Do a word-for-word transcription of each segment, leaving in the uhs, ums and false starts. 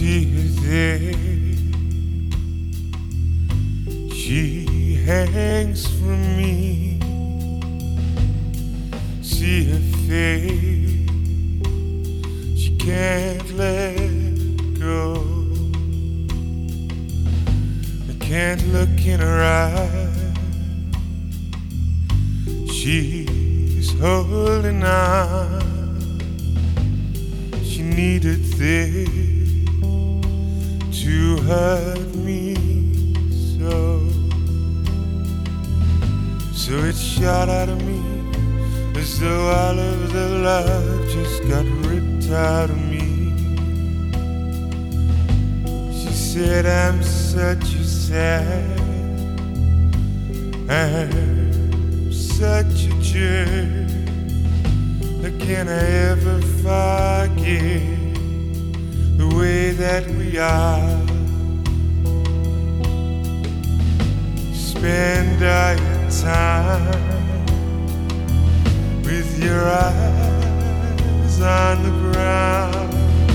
see her there. She hangs from me. See her face, she can't let go. I can't look in her eyes. She's holding on. She needed this to hurt me so. So it shot out of me as though all of the love just got ripped out of me. She said, I'm such a sad, I'm such a jerk. How can I ever forget the way that we are? Spend all your time with your eyes on the ground,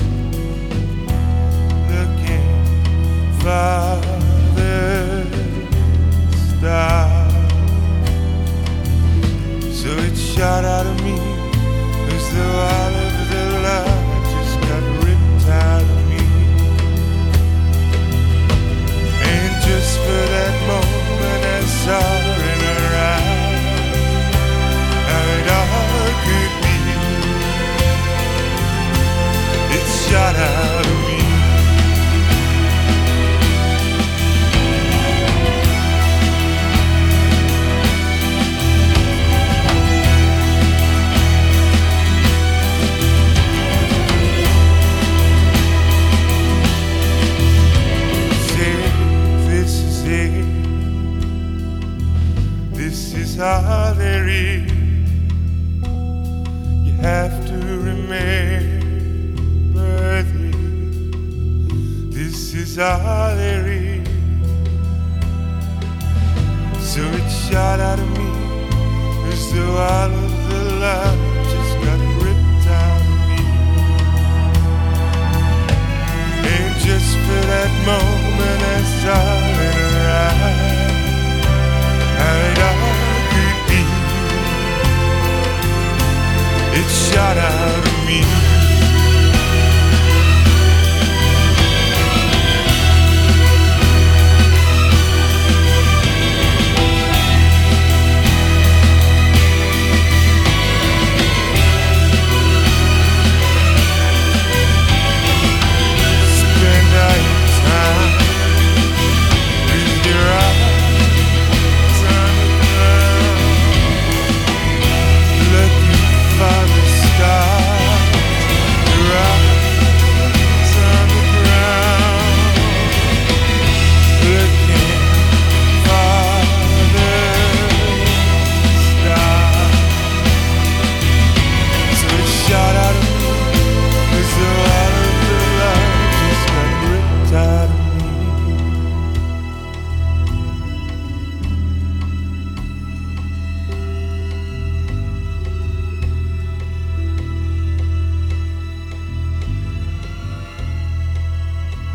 looking for the stars. So it shot out of me as though all of the love just got ripped out of me. And just for that moment I saw her in her eyes, how it all could be. It shot out of me. This is all there is. You have to remember this. This is all there is. So it shot out of me as though all of the love